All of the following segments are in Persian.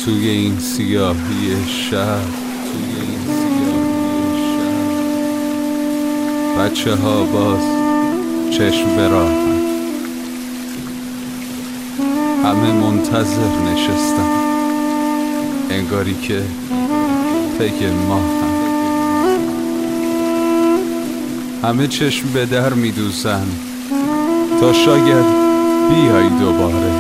توی این سیاهی شب، بچه ها باز چشم به راه، همه منتظر نشستن، انگاری که پی ما همه چشم به در می دوزن تا شاید بیای دوباره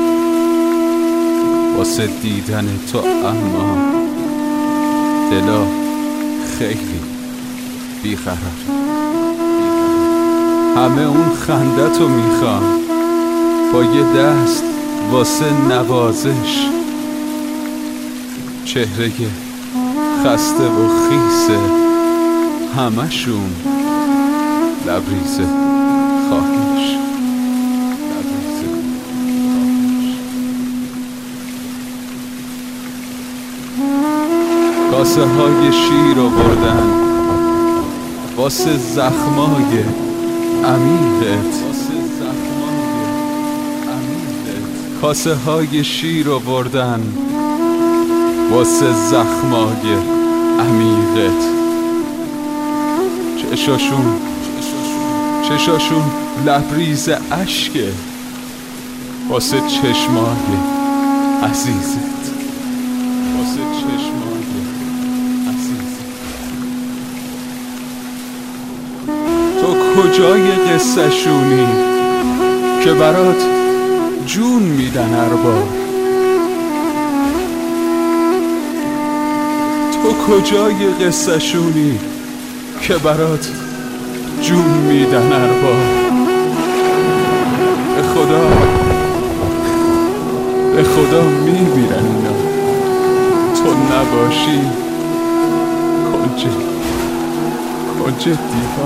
واسه دیدن تو، اما دلا خیلی بیقرار. همه اون خندتو میخوان با یه دست واسه نوازش، چهره خسته و خیسه، همشون لبریز خواهش. کاسه های شیر آوردن واسه زخمای عمیقت، کاسه های شیر آوردن واسه زخمای عمیقت. چشاشون لبریز اشکه واسه چشمای عزیزت، واسه چشمای عزیزت. تو کجای قصه شونی که برات جون میدن ارباب؟ تو کجای قصه شونی که برات جون میدن ارباب؟ به خدا میمیرن اینا، تو نباشی کنج دیوار.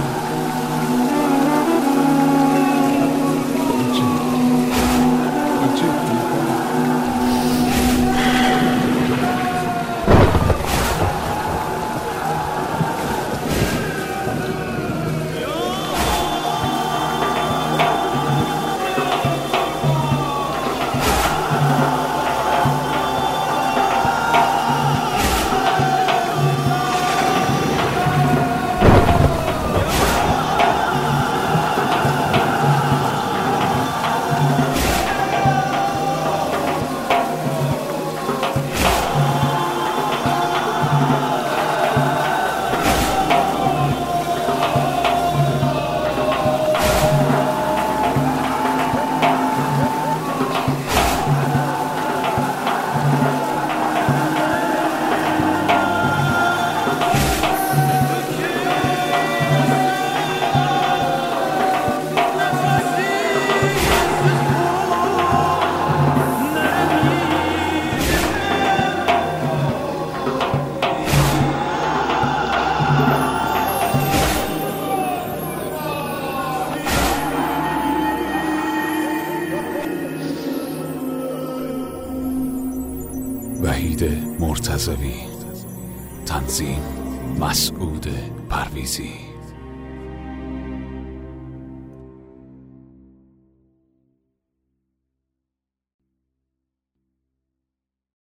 وحید مرتضوی، تنظیم مسعود پرویزی.